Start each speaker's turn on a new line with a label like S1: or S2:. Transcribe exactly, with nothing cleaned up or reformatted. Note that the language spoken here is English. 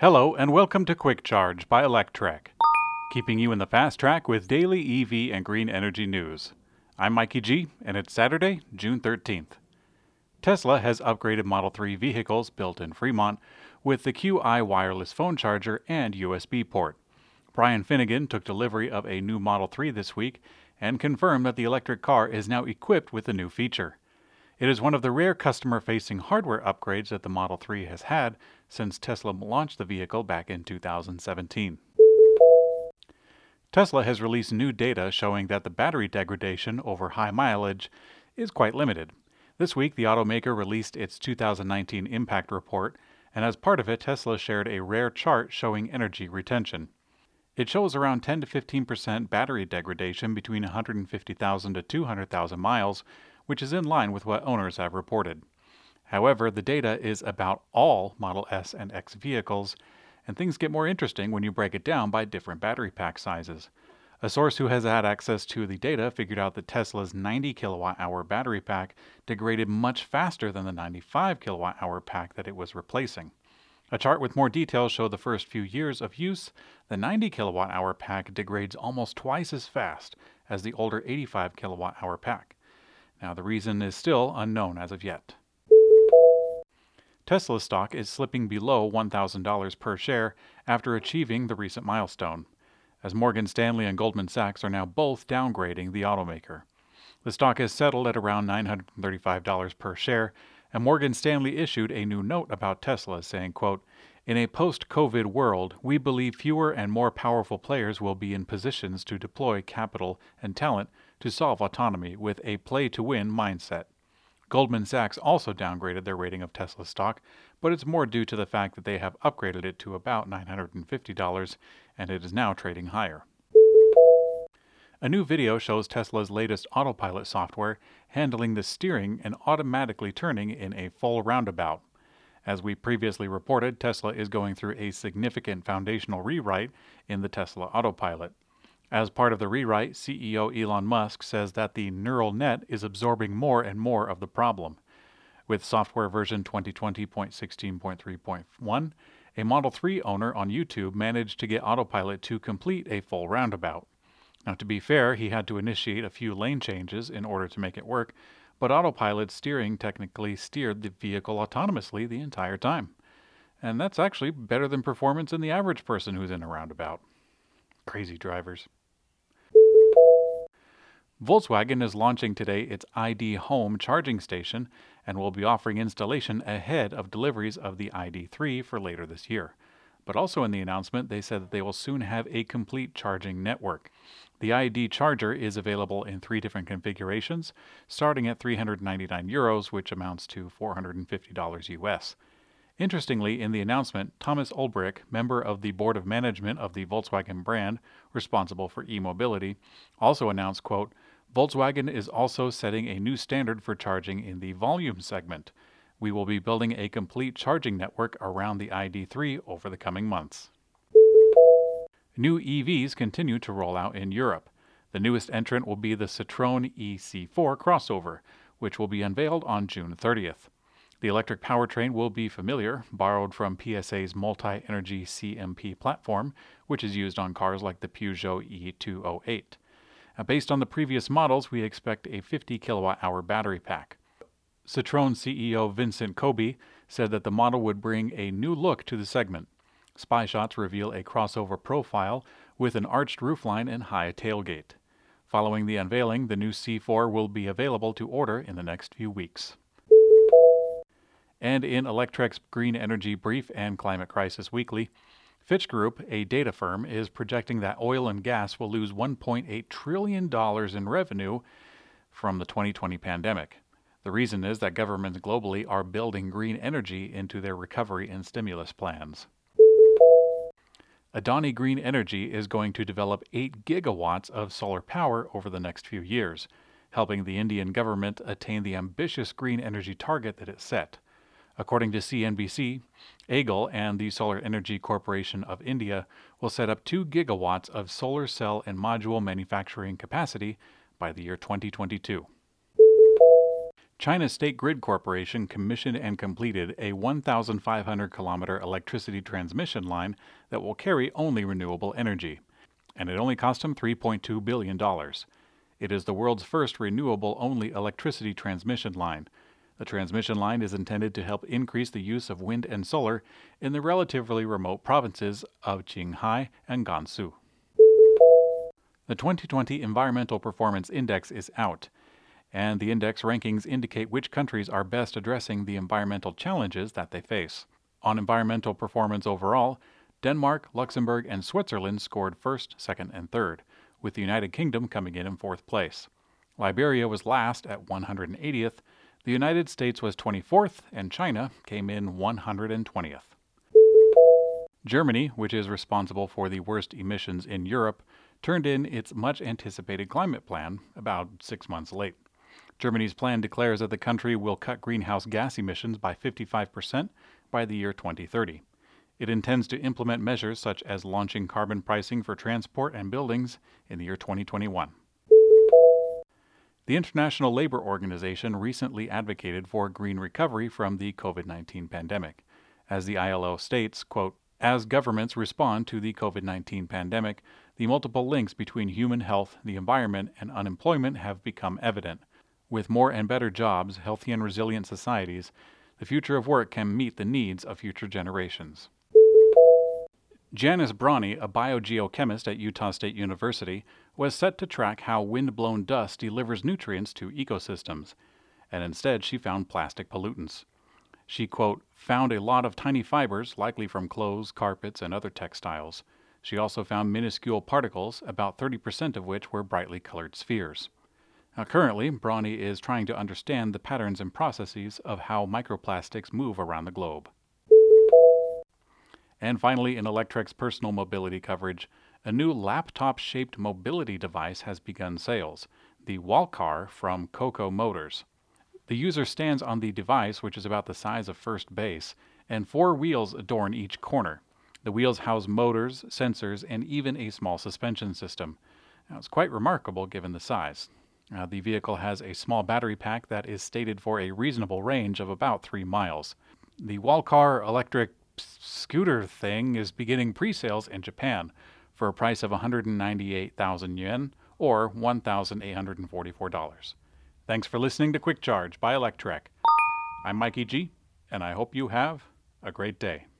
S1: Hello and welcome to Quick Charge by Electrek, keeping you in the fast track with daily E V and green energy news. I'm Mikey G, and it's Saturday, June thirteenth. Tesla has upgraded Model three vehicles built in Fremont with the Q I wireless phone charger and U S B port. Brian Finnegan took delivery of a new Model three this week and confirmed that the electric car is now equipped with the new feature. It is one of the rare customer-facing hardware upgrades that the Model three has had since Tesla launched the vehicle back in two thousand seventeen. Tesla has released new data showing that the battery degradation over high mileage is quite limited. This week, the automaker released its two thousand nineteen impact report, and as part of it, Tesla shared a rare chart showing energy retention. It shows around ten to fifteen percent battery degradation between one hundred fifty thousand to two hundred thousand miles, which is in line with what owners have reported. However, the data is about all Model S and X vehicles, and things get more interesting when you break it down by different battery pack sizes. A source who has had access to the data figured out that Tesla's ninety kilowatt hour battery pack degraded much faster than the ninety-five kilowatt hour pack that it was replacing. A chart with more details showed the first few years of use, the ninety kilowatt hour pack degrades almost twice as fast as the older eighty-five kilowatt hour pack. Now, the reason is still unknown as of yet. Tesla stock is slipping below one thousand dollars per share after achieving the recent milestone, as Morgan Stanley and Goldman Sachs are now both downgrading the automaker. The stock has settled at around nine hundred thirty-five dollars per share, and Morgan Stanley issued a new note about Tesla saying, quote, "In a post-COVID world, we believe fewer and more powerful players will be in positions to deploy capital and talent to solve autonomy with a play-to-win mindset." Goldman Sachs also downgraded their rating of Tesla stock, but it's more due to the fact that they have upgraded it to about nine hundred fifty dollars, and it is now trading higher. A new video shows Tesla's latest autopilot software handling the steering and automatically turning in a full roundabout. As we previously reported, Tesla is going through a significant foundational rewrite in the Tesla Autopilot. As part of the rewrite, C E O Elon Musk says that the neural net is absorbing more and more of the problem. With software version twenty twenty point sixteen point three point one, a Model three owner on YouTube managed to get Autopilot to complete a full roundabout. Now, to be fair, he had to initiate a few lane changes in order to make it work, but Autopilot's steering technically steered the vehicle autonomously the entire time. And that's actually better than performance in the average person who's in a roundabout. Crazy drivers. Volkswagen is launching today its I D Home charging station and will be offering installation ahead of deliveries of the I D three for later this year. But also in the announcement, they said that they will soon have a complete charging network. The I D charger is available in three different configurations, starting at three hundred ninety-nine euros, which amounts to four hundred fifty dollars U S. Interestingly, in the announcement, Thomas Ulbrich, member of the board of management of the Volkswagen brand, responsible for e-mobility, also announced, quote, "Volkswagen is also setting a new standard for charging in the volume segment. We will be building a complete charging network around the I D three over the coming months." New E Vs continue to roll out in Europe. The newest entrant will be the Citroën E C four crossover, which will be unveiled on June thirtieth. The electric powertrain will be familiar, borrowed from P S A's multi-energy C M P platform, which is used on cars like the Peugeot E two oh eight. Now, based on the previous models, we expect a fifty kilowatt hour battery pack. Citroën C E O Vincent Kobe said that the model would bring a new look to the segment. Spy shots reveal a crossover profile with an arched roofline and high tailgate. Following the unveiling, the new C four will be available to order in the next few weeks. And in Electrek's Green Energy Brief and Climate Crisis Weekly, Fitch Group, a data firm, is projecting that oil and gas will lose one point eight trillion dollars in revenue from the twenty twenty pandemic. The reason is that governments globally are building green energy into their recovery and stimulus plans. Adani Green Energy is going to develop eight gigawatts of solar power over the next few years, helping the Indian government attain the ambitious green energy target that it set. According to C N B C, A G L and the Solar Energy Corporation of India will set up two gigawatts of solar cell and module manufacturing capacity by the year twenty twenty-two. China's State Grid Corporation commissioned and completed a one thousand five hundred kilometer electricity transmission line that will carry only renewable energy, and it only cost them three point two billion dollars. It is the world's first renewable-only electricity transmission line. The transmission line is intended to help increase the use of wind and solar in the relatively remote provinces of Qinghai and Gansu. The twenty twenty Environmental Performance Index is out, and the index rankings indicate which countries are best addressing the environmental challenges that they face. On environmental performance overall, Denmark, Luxembourg, and Switzerland scored first, second, and third, with the United Kingdom coming in in fourth place. Liberia was last at one hundred eightieth, the United States was twenty-fourth, and China came in one hundred twentieth. Germany, which is responsible for the worst emissions in Europe, turned in its much-anticipated climate plan about six months late. Germany's plan declares that the country will cut greenhouse gas emissions by fifty-five percent by the year twenty thirty. It intends to implement measures such as launching carbon pricing for transport and buildings in the year twenty twenty-one. The International Labor Organization recently advocated for green recovery from the COVID nineteen pandemic. As the I L O states, quote, "As governments respond to the COVID nineteen pandemic, the multiple links between human health, the environment, and unemployment have become evident. With more and better jobs, healthy and resilient societies, the future of work can meet the needs of future generations." Janice Bronny, a biogeochemist at Utah State University, was set to track how wind-blown dust delivers nutrients to ecosystems, and instead she found plastic pollutants. She, quote, "found a lot of tiny fibers, likely from clothes, carpets, and other textiles. She also found minuscule particles, about thirty percent of which were brightly colored spheres." Now, currently, Bronny is trying to understand the patterns and processes of how microplastics move around the globe. And finally, in Electrek's personal mobility coverage, a new laptop-shaped mobility device has begun sales, the Walcar from Coco Motors. The user stands on the device, which is about the size of first base, and four wheels adorn each corner. The wheels house motors, sensors, and even a small suspension system. Now, it's quite remarkable given the size. Uh, the vehicle has a small battery pack that is stated for a reasonable range of about three miles. The Walcar electric scooter thing is beginning pre-sales in Japan for a price of one hundred ninety-eight thousand yen or one thousand eight hundred forty-four dollars. Thanks for listening to Quick Charge by Electrek. I'm Mikey G, and I hope you have a great day.